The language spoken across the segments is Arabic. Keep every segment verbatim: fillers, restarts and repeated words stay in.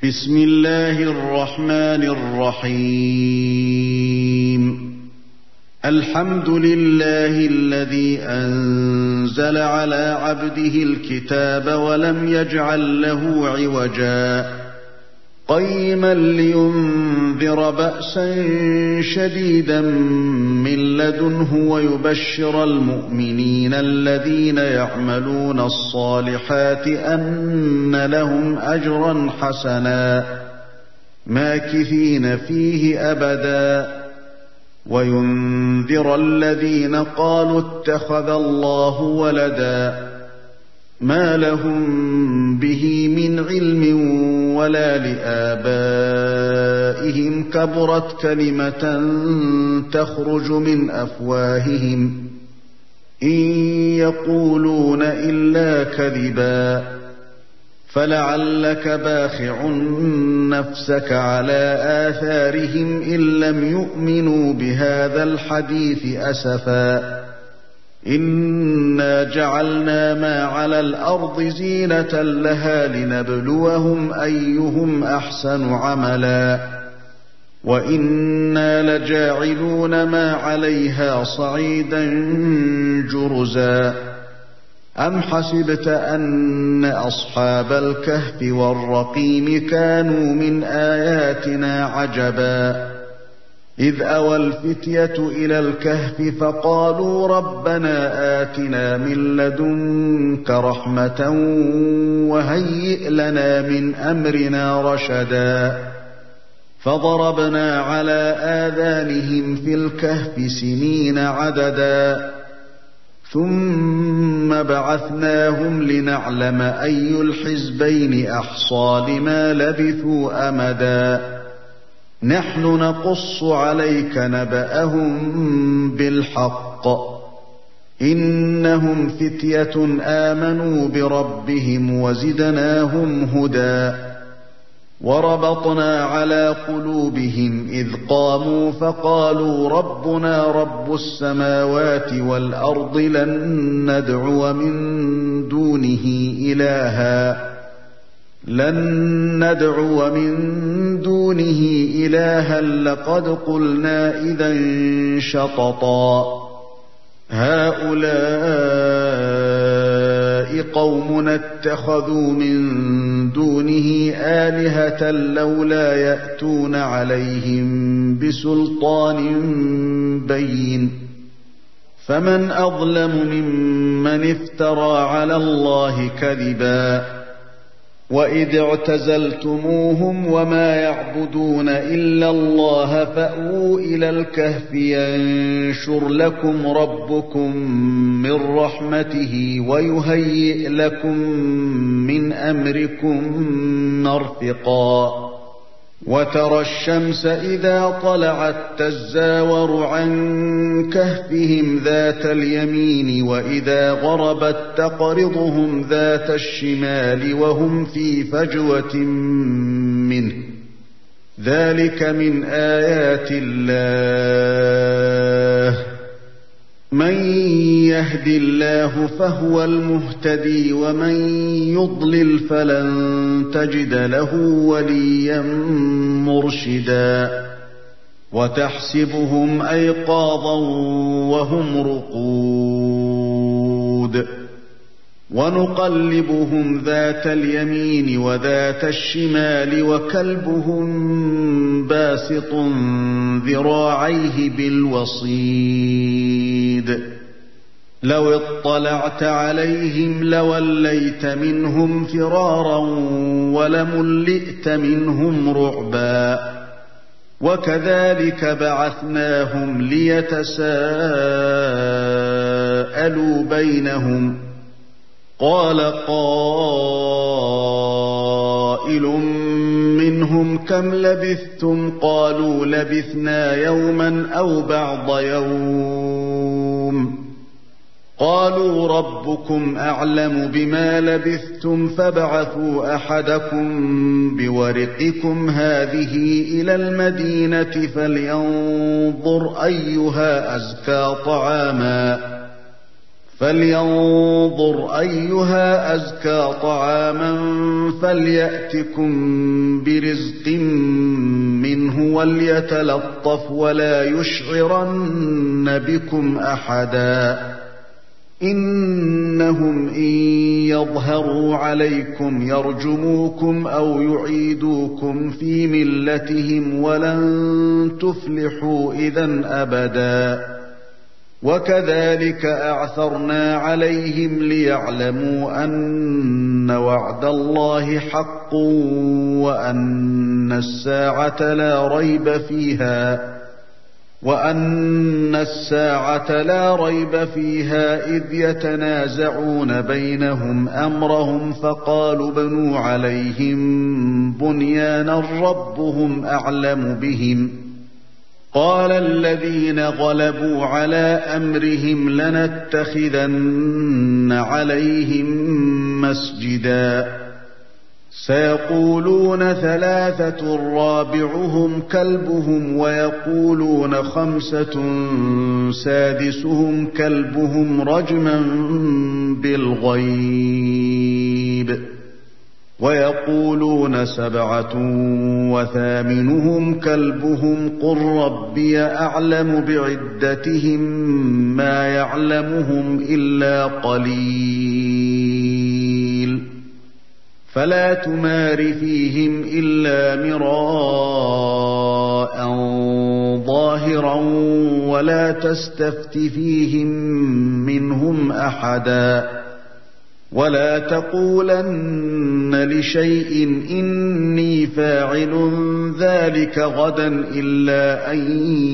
بسم الله الرحمن الرحيم. الحمد لله الذي أنزل على عبده الكتاب ولم يجعل له عوجا قيما لينذر بأسا شديدا من لدنه ويبشر المؤمنين الذين يعملون الصالحات أن لهم أجرا حسنا ماكثين فيه أبدا وينذر الذين قالوا اتخذ الله ولدا ما لهم به من علم ولا لآبائهم كبرت كلمة تخرج من أفواههم إن يقولون إلا كذبا فلعلك باخع نفسك على آثارهم إن لم يؤمنوا بهذا الحديث أسفا إنا جعلنا ما على الأرض زينة لها لنبلوهم أيهم أحسن عملا وإنا لجاعلون ما عليها صعيدا جرزا أم حسبت أن أصحاب الكهف والرقيم كانوا من آياتنا عجبا إذ أوى الفتية إلى الكهف فقالوا ربنا آتنا من لدنك رحمة وهيئ لنا من أمرنا رشدا فضربنا على آذانهم في الكهف سنين عددا ثم بعثناهم لنعلم أي الحزبين أحصى لما لبثوا أمدا نحن نقص عليك نبأهم بالحق إنهم فتية آمنوا بربهم وزدناهم هدى وربطنا على قلوبهم إذ قاموا فقالوا ربنا رب السماوات والأرض لن ندعو من دونه إلها لن ندعو من دونه إلها لقد قلنا إذا شططا هؤلاء قومنا اتخذوا من دونه آلهة لولا يأتون عليهم بسلطان بين فمن أظلم ممن افترى على الله كذبا وإذ اعتزلتموهم وما يعبدون إلا الله فأووا إلى الكهف ينشر لكم ربكم من رحمته ويهيئ لكم من أمركم مرفقا وترى الشمس إذا طلعت تزاور عن كهفهم ذات اليمين وإذا غربت تقرضهم ذات الشمال وهم في فجوة منه ذلك من آيات الله من يهد الله فهو المهتدي ومن يضلل فلن تجد له وليا مرشدا وتحسبهم أيقاظا وهم رقود ونقلبهم ذات اليمين وذات الشمال وكلبهم باسط ذراعيه بالوصيد لو اطلعت عليهم لوليت منهم فرارا ولملئت منهم رعبا وكذلك بعثناهم ليتساءلوا بينهم قال قائل منهم كم لبثتم قالوا لبثنا يوما أو بعض يوم قالوا ربكم أعلم بما لبثتم فابعثوا أحدكم بورقكم هذه إلى المدينة فلينظر أيها أزكى طعاما فلينظر أيها أزكى طعاما فليأتكم برزق منه وليتلطف ولا يشعرن بكم أحدا إنهم إن يظهروا عليكم يرجموكم أو يعيدوكم في ملتهم ولن تفلحوا إذن أبدا وكذلك أعثرنا عليهم ليعلموا أن وعد الله حق وأن الساعة لا ريب فيها وأن الساعة لا ريب فيها إذ يتنازعون بينهم أمرهم فقالوا بنوا عليهم بنيانا ربهم أعلم بهم قال الذين غلبوا على أمرهم لنتخذن عليهم مسجدا سيقولون ثلاثة رابعهم كلبهم ويقولون خمسة سادسهم كلبهم رجما بالغيب ويقولون سبعة وثامنهم كلبهم قل ربي أعلم بعدتهم ما يعلمهم إلا قليل فلا تمار فيهم إلا مراء ظاهرا ولا تستفت فيهم منهم أحدا ولا تقولن لشيء إني فاعل ذلك غدا إلا أن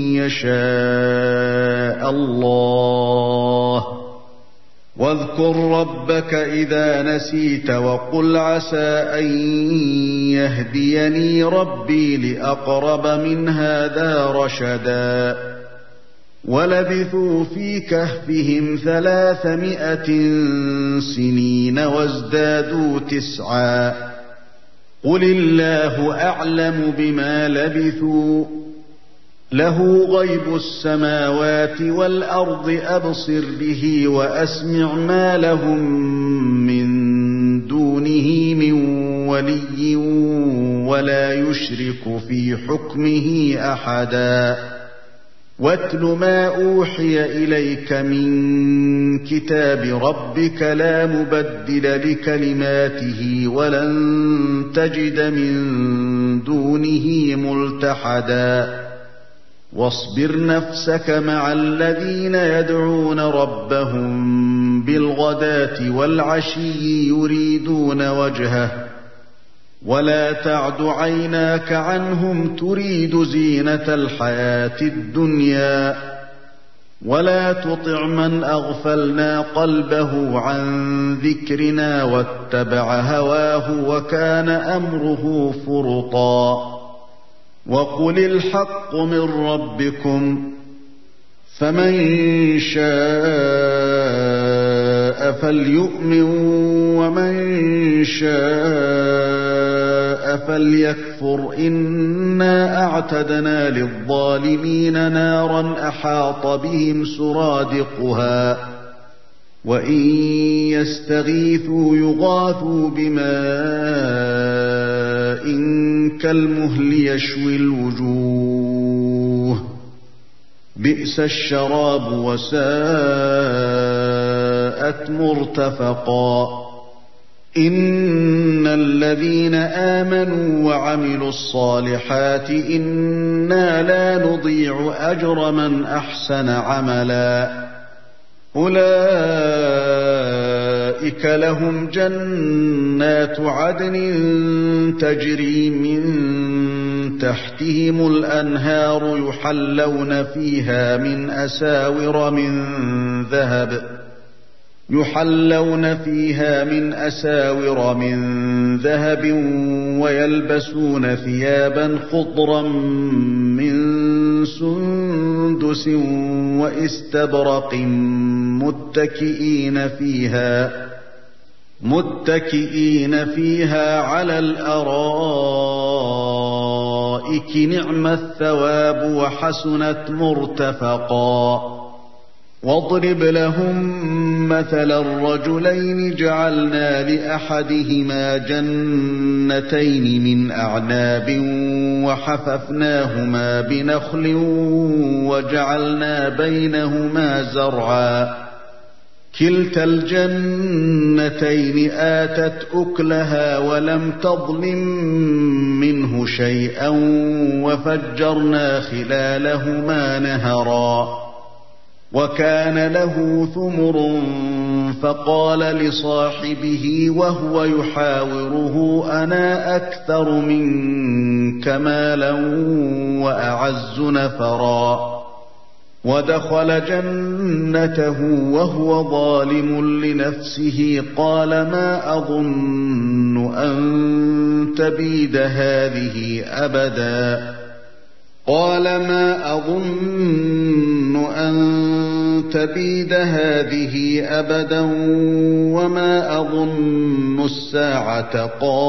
يشاء الله واذكر ربك إذا نسيت وقل عسى أن يهديني ربي لأقرب من هذا رشدا ولبثوا في كهفهم ثلاثمائة سنين وازدادوا تسعا قل الله أعلم بما لبثوا له غيب السماوات والأرض أبصر به وأسمع ما لهم من دونه من ولي ولا يشرك في حكمه أحدا واتل ما أوحي إليك من كتاب ربك لا مبدل لكلماته ولن تجد من دونه ملتحدا واصبر نفسك مع الذين يدعون ربهم بالغداة والعشي يريدون وجهه ولا تعد عيناك عنهم تريد زينة الحياة الدنيا ولا تطع من أغفلنا قلبه عن ذكرنا واتبع هواه وكان أمره فرطا وقل الحق من ربكم فمن شاء فليؤمن ومن شاء فليكفر إنا أعتدنا للظالمين نارا أحاط بهم سرادقها وإن يستغيثوا يغاثوا بماء كالمهل يشوي الوجوه بئس الشراب وساءت مرتفقا إن الذين آمنوا وعملوا الصالحات إنا لا نضيع أجر من أحسن عملا أولئك لهم جنات عدن تجري من تحتهم الأنهار يحلون فيها من أساور من ذهب يحلون فيها من أساور من ذهب ويلبسون ثيابا خضرا من سندس وإستبرق متكئين فيها متكئين فيها على الأرائك نعم الثواب وحسنت مرتفقا واضرب لهم مثلا الرجلين جعلنا لأحدهما جنتين من أعناب وحففناهما بنخل وجعلنا بينهما زرعا كلتا الجنتين آتت أكلها ولم تظلم منه شيئا وفجرنا خلالهما نهرا وكان له ثمر فقال لصاحبه وهو يحاوره أنا أكثر منك مالا وأعز نفرا ودخل جنته وهو ظالم لنفسه قال ما أظن أن تبيد هذه أبدا قال ما أظن أن تبيد هذه أبدا وما أظن الساعة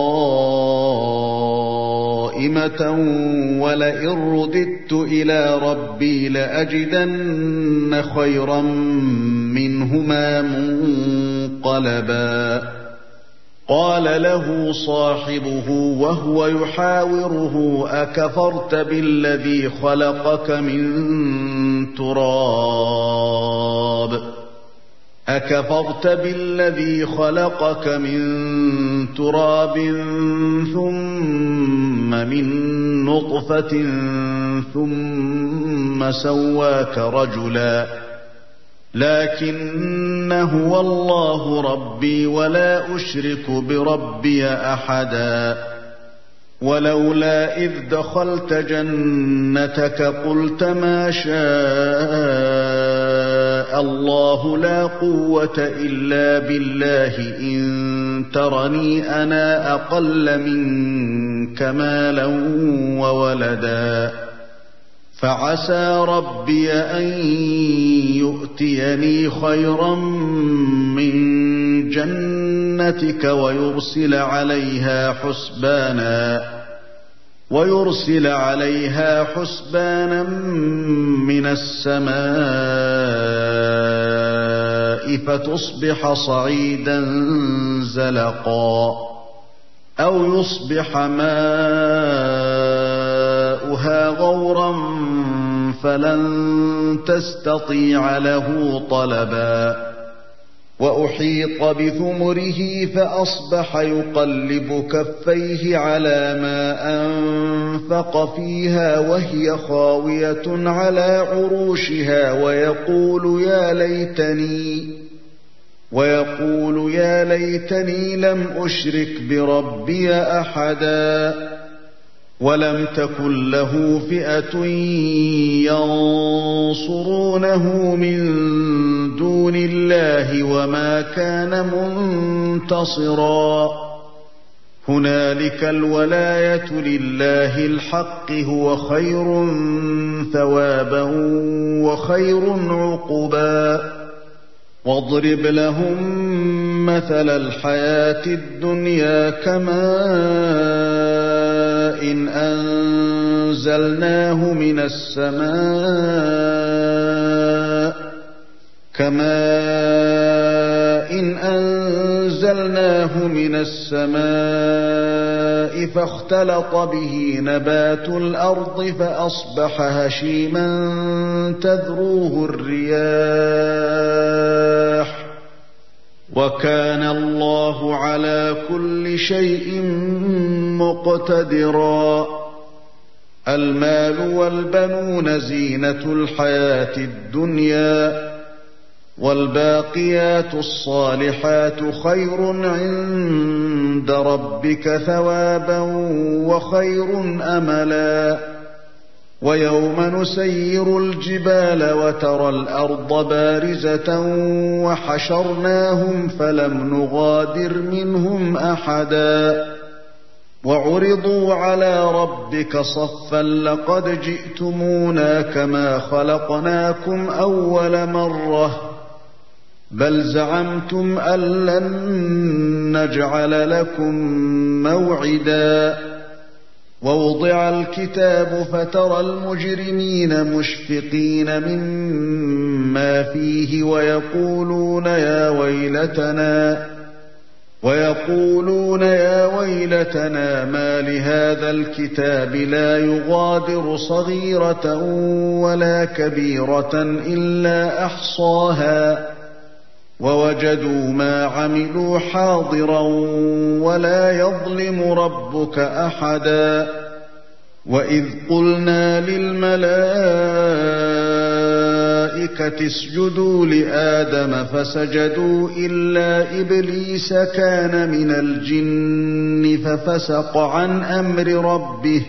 قائمة ولئن رددت إلى ربي لأجدن خيرا منهما منقلبا قال له صاحبه وهو يحاوره أكفرت بالذي خلقك من تراب أكفرت بالذي خلقك من تراب ثم من نطفة ثم سواك رجلا لكن هو الله ربي ولا أشرك بربي أحدا ولولا إذ دخلت جنتك قلت ما شاء الله لا قوة إلا بالله إن ترني أنا أقل منك مالا وولدا فعسى ربي أن يؤتيني خيرا من جنتك ويرسل عليها حسبانا ويرسل عليها حسبانا من السماء فتصبح صعيدا زلقا أو يصبح ماؤها غورا فلن تستطيع له طلبا وأحيط بثمره فأصبح يقلب كفيه على ما أنفق فيها وهي خاوية على عروشها ويقول يا ليتني ويقول يا ليتني لم أشرك بربي أحدا ولم تكن له فئة ينصرونه من دون الله وما كان منتصرا هنالك الولاية لله الحق هو خير ثوابا وخير عقبا واضرب لهم مثل الحياة الدنيا كماء إن أنزلناه من السماء كماء إن أنزلناه من السماء فاختلط به نبات الأرض فأصبح هشيما تذروه الرياح وكان الله على كل شيء مقتدرا المال والبنون زينة الحياة الدنيا والباقيات الصالحات خير عند ربك ثوابا وخير أملا ويوم نسير الجبال وترى الأرض بارزة وحشرناهم فلم نغادر منهم أحدا وعرضوا على ربك صفا لقد جئتمونا كما خلقناكم أول مرة بل زعمتم أن لن نجعل لكم موعدا ووضع ووضع الكتاب فترى المجرمين مشفقين مما فيه ويقولون يا ويلتنا ويقولون يا ويلتنا ما لهذا الكتاب لا يغادر صغيرة ولا كبيرة إلا أحصاها ووجدوا ما عملوا حاضرا ولا يظلم ربك أحدا وإذ قلنا للملائكة اسجدوا لآدم فسجدوا إلا إبليس كان من الجن ففسق عن أمر ربه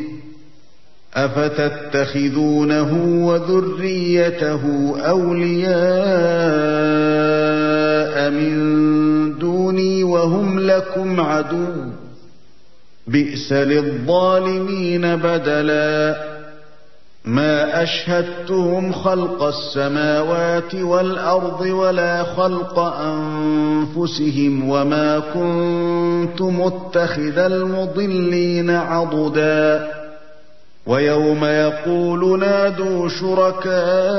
أفتتخذونه وذريته أولياء من دوني وهم لكم عدو بئس للظالمين بدلا ما أشهدتهم خلق السماوات والأرض ولا خلق أنفسهم وما كنت متخذ المضلين عضدا ويوم يقول نادوا شركائي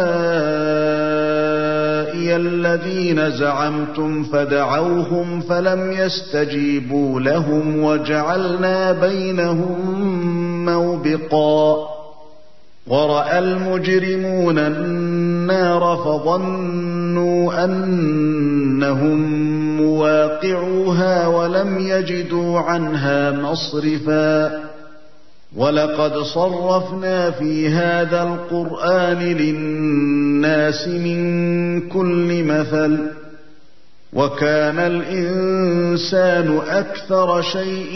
الذين زعمتم فدعوهم فلم يستجيبوا لهم وجعلنا بينهم موبقا ورأى المجرمون النار فظنوا أنهم مواقعوها ولم يجدوا عنها مصرفا ولقد صرفنا في هذا القرآن للناس من كل مثل وكان الإنسان أكثر شيء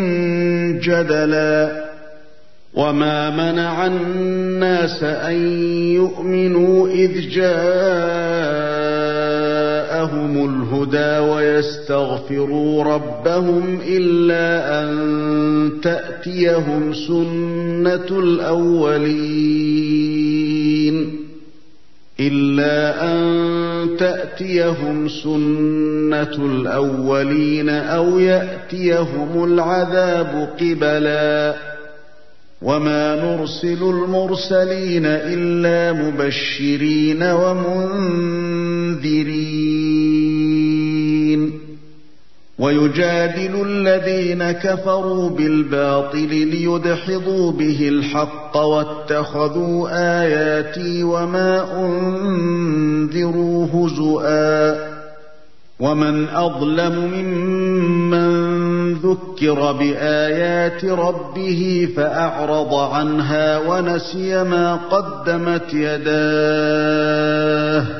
جدلا وما منع الناس أن يؤمنوا إذ جاءهم الهدى ويستغفروا ربهم إلا أن تأتيهم سنة الأولين إلا أن تأتيهم سنة الأولين أو يأتيهم العذاب قبلا وما نرسل المرسلين إلا مبشرين ومنذرين ويجادل الذين كفروا بالباطل ليدحضوا به الحق واتخذوا آياتي وما أنذروا هزؤا ومن أظلم ممن ذكر بآيات ربه فأعرض عنها ونسي ما قدمت يداه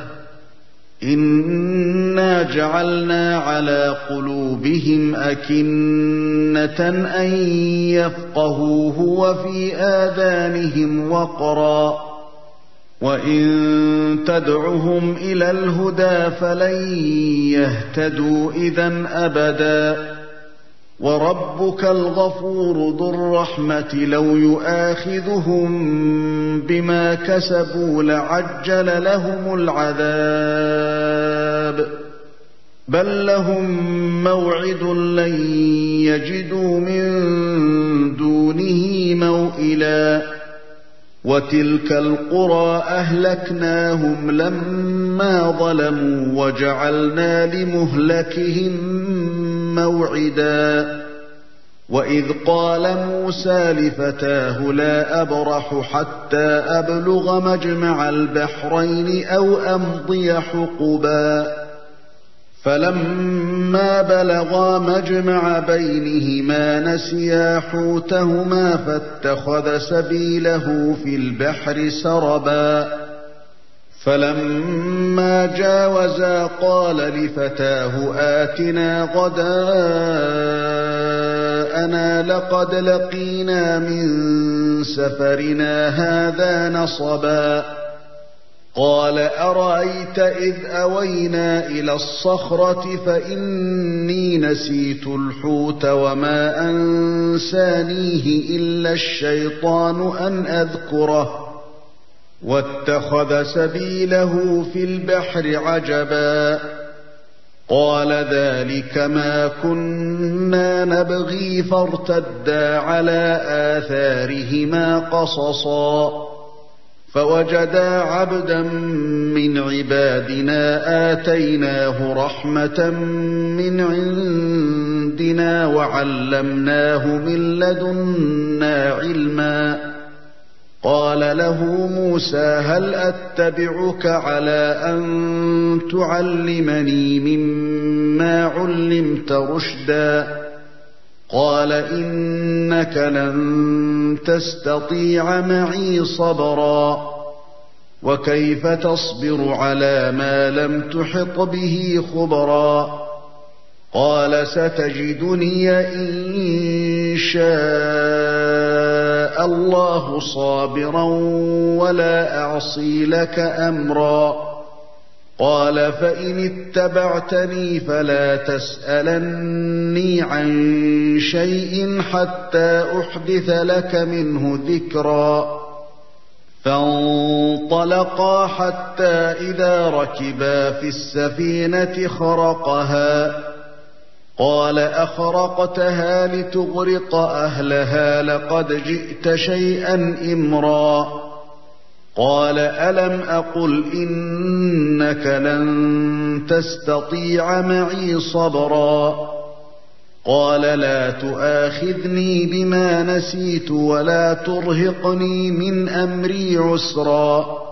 إنا جعلنا على قلوبهم أكنة أن يفقهوه وفي آذانهم وقرا وإن تدعهم إلى الهدى فلن يهتدوا إذن أبدا وربك الغفور ذو الرحمة لو يؤاخذهم بما كسبوا لعجل لهم العذاب بل لهم موعد لن يجدوا من دونه موئلا وتلك القرى أهلكناهم لما ظلموا وجعلنا لمهلكهم موعدا وإذ قال موسى لفتاه لا أبرح حتى أبلغ مجمع البحرين أو أمضي حقبا فلما بلغا مجمع بينهما نسيا حوتهما فاتخذ سبيله في البحر سربا فلما جاوزا قال لفتاه آتنا غداءنا لقد لقينا من سفرنا هذا نصبا قال أرأيت إذ أوينا إلى الصخرة فإني نسيت الحوت وما أنسانيه إلا الشيطان أن أذكره واتخذ سبيله في البحر عجبا قال ذلك ما كنا نبغي فارتدا على آثارهما قصصا فوجدا عبدا من عبادنا آتيناه رحمة من عندنا وعلمناه من لدنا علما قال له موسى هل أتبعك على أن تعلمني مما علمت رشدا قال إنك لن تستطيع معي صبرا وكيف تصبر على ما لم تحط به خبرا قال ستجدني إن شاء الله صابرا ولا أعصي لك أمرا قال فإن اتبعتني فلا تسألني عن شيء حتى أحدث لك منه ذكرا فانطلقا حتى إذا ركبا في السفينة خرقها قال أخرقتها لتغرق أهلها لقد جئت شيئا إمرا قال ألم أقل إنك لن تستطيع معي صبرا قال لا تؤاخذني بما نسيت ولا ترهقني من أمري عسرا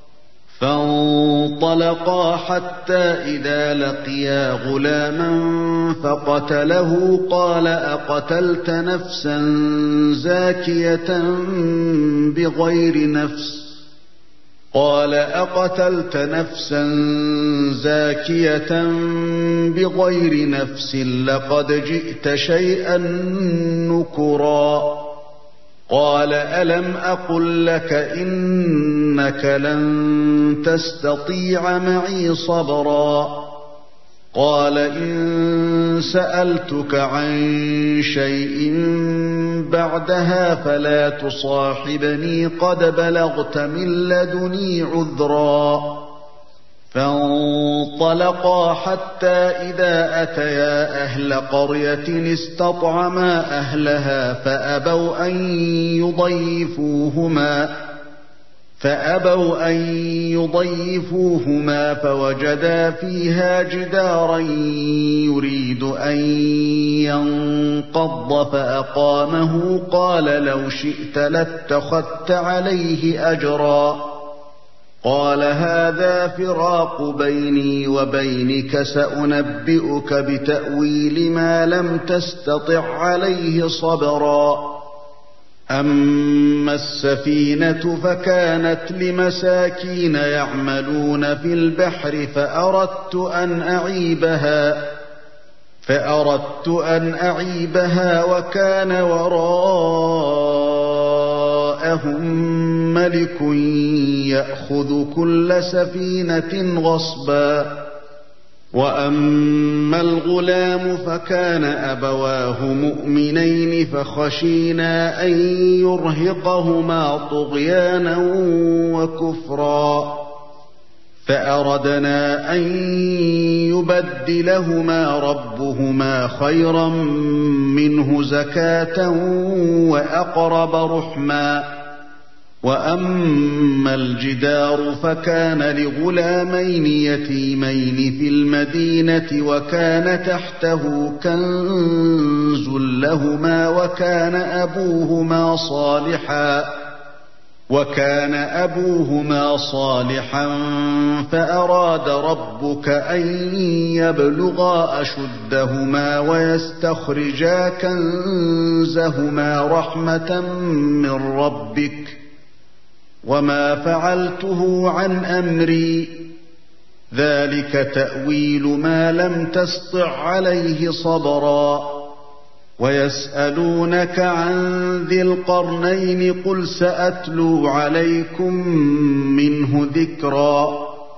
فانطلقا حتى إذا لقيا غلاما فقتله قال أقتلت نفسا زاكية بغير نفس قال أقتلت نفسا زاكية بغير نفس لقد جئت شيئا نكرا قال ألم أقل لك إنك لن تستطيع معي صبرا قال إن سألتك عن شيء بعدها فلا تصاحبني قد بلغت من لدني عذرا فانطلقا حتى إذا أتيا أهل قرية استطعما أهلها فأبوا أن يضيفوهما فأبوا أن يضيفوهما فوجدا فيها جدارا يريد أن ينقض فأقامه قال لو شئت لاتخذت عليه أجرا قال هذا فراق بيني وبينك سأنبئك بتأويل ما لم تستطع عليه صبرا أما السفينة فكانت لمساكين يعملون في البحر فأردت أن أعيبها فأردت أن أعيبها وكان وراءهم ملك يأخذ كل سفينة غصبا وأما الغلام فكان أبواه مؤمنين فخشينا أن يرهقهما طغيانا وكفرا فأردنا أن يبدلهما ربهما خيرا منه زكاة وأقرب رحما وأما الجدار فكان لغلامين يتيمين في المدينة وكان تحته كنز لهما وكان أبوهما صالحا وكان أبوهما صالحا فأراد ربك أن يبلغا أشدهما ويستخرجا كنزهما رحمة من ربك وما فعلته عن أمري ذلك تأويل ما لم تسطع عليه صبرا ويسألونك عن ذي القرنين قل سأتلو عليكم منه ذكرا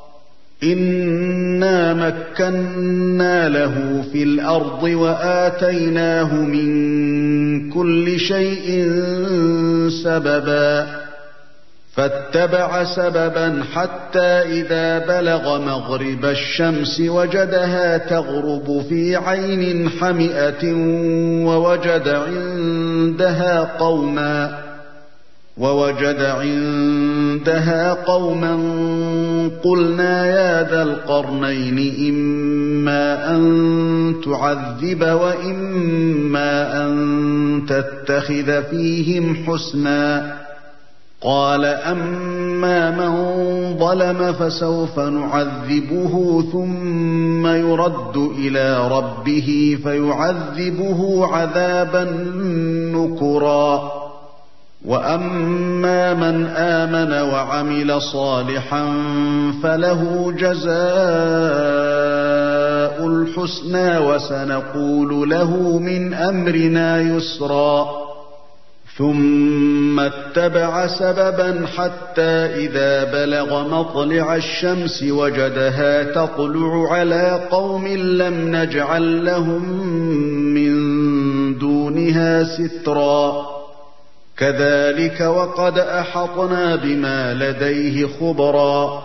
إنا مكنا له في الأرض وآتيناه من كل شيء سببا فاتبع سببا حتى إذا بلغ مغرب الشمس وجدها تغرب في عين حمئة ووجد عندها قوما ووجد عندها قوما قلنا يا ذا القرنين إما أن تعذب وإما أن تتخذ فيهم حسنا قال أما من ظلم فسوف نعذبه ثم يرد إلى ربه فيعذبه عذابا نكرا وأما من آمن وعمل صالحا فله جزاء الحسنى وسنقول له من أمرنا يسرا ثم اتبع سببا حتى إذا بلغ مطلع الشمس وجدها تطلع على قوم لم نجعل لهم من دونها سترا كذلك وقد أحطنا بما لديه خبرا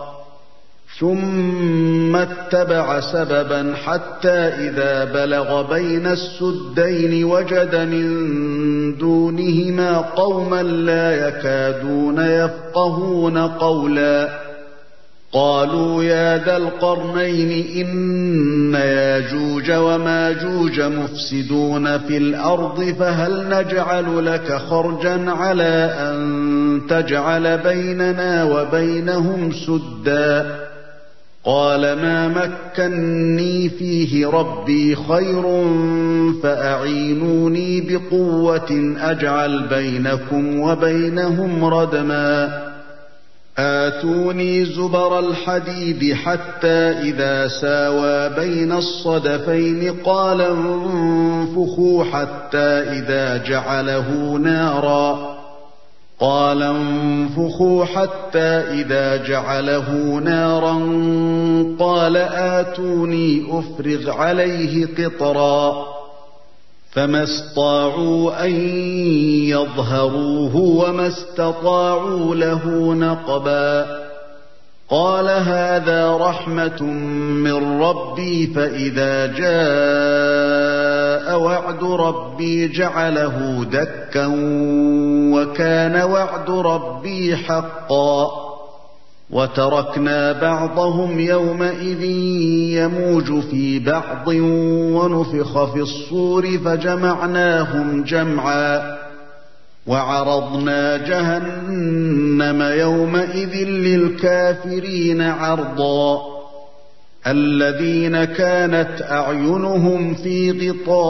ثم اتبع سببا حتى إذا بلغ بين السدين وجد من دونهما قوما لا يكادون يفقهون قولا قالوا يا ذا القرنين إن ياجوج وماجوج مفسدون في الأرض فهل نجعل لك خرجا على أن تجعل بيننا وبينهم سدا قال ما مكني فيه ربي خير فأعينوني بقوة أجعل بينكم وبينهم ردما آتوني زبر الحديد حتى إذا ساوى بين الصدفين قال انفخوا حتى إذا جعله نارا قال انفخوا حتى إذا جعله نارا قال آتوني أفرغ عليه قطرا فما استطاعوا أن يظهروه وما استطاعوا له نقبا قال هذا رحمة من ربي فإذا جاء وعد ربي جعله دكا وكان وعد ربي حقا وتركنا بعضهم يومئذ يموج في بعض ونفخ في الصور فجمعناهم جمعا وعرضنا جهنم يومئذ للكافرين عرضا الذين كانت أعينهم في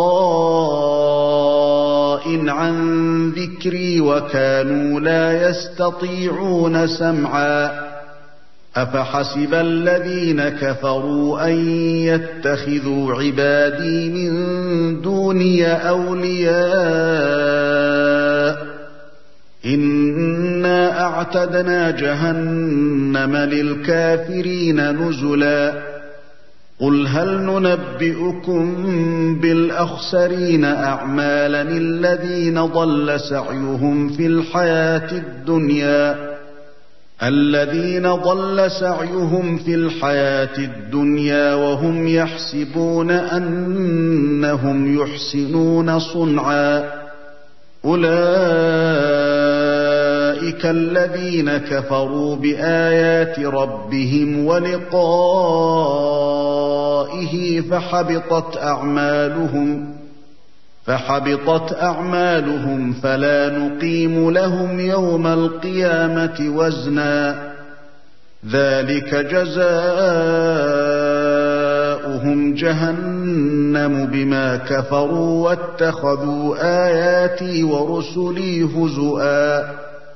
غطاء عن ذكري وكانوا لا يستطيعون سمعا أفحسب الذين كفروا أن يتخذوا عبادي من دوني أولياء إنا أعتدنا جهنم للكافرين نزلا قل هل ننبئكم بالأخسرين أعمالا الذين ضل سعيهم في الحياة الدنيا الذين ضل سعيهم في الحياة الدنيا وهم يحسبون أنهم يحسنون صنعا أولئك الذين كفروا بآيات ربهم ولقائه فحبطت أعمالهم فحبطت أعمالهم فلا نقيم لهم يوم القيامة وزنا ذلك جزاؤهم جهنم بما كفروا واتخذوا آياتي ورسلي هزؤا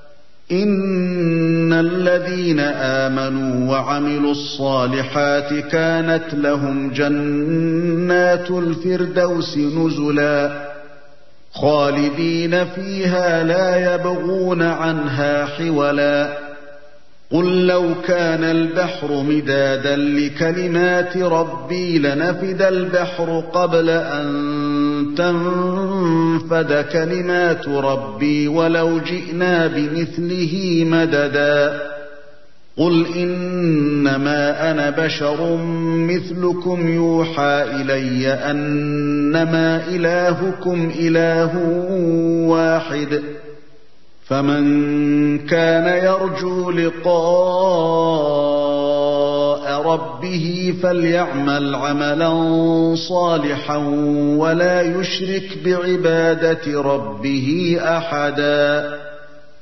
إن الذين آمنوا وعملوا الصالحات كانت لهم جنات الفردوس نزلا خالدين فيها لا يبغون عنها حولا قل لو كان البحر مدادا لكلمات ربي لنفد البحر قبل أن تنفد كلمات ربي ولو جئنا بمثله مددا قل إنما أنا بشر مثلكم يوحى إلي أنما إلهكم إله واحد فمن كان يرجو لقاء ربه فليعمل عملا صالحا ولا يشرك بعبادة ربه أحدا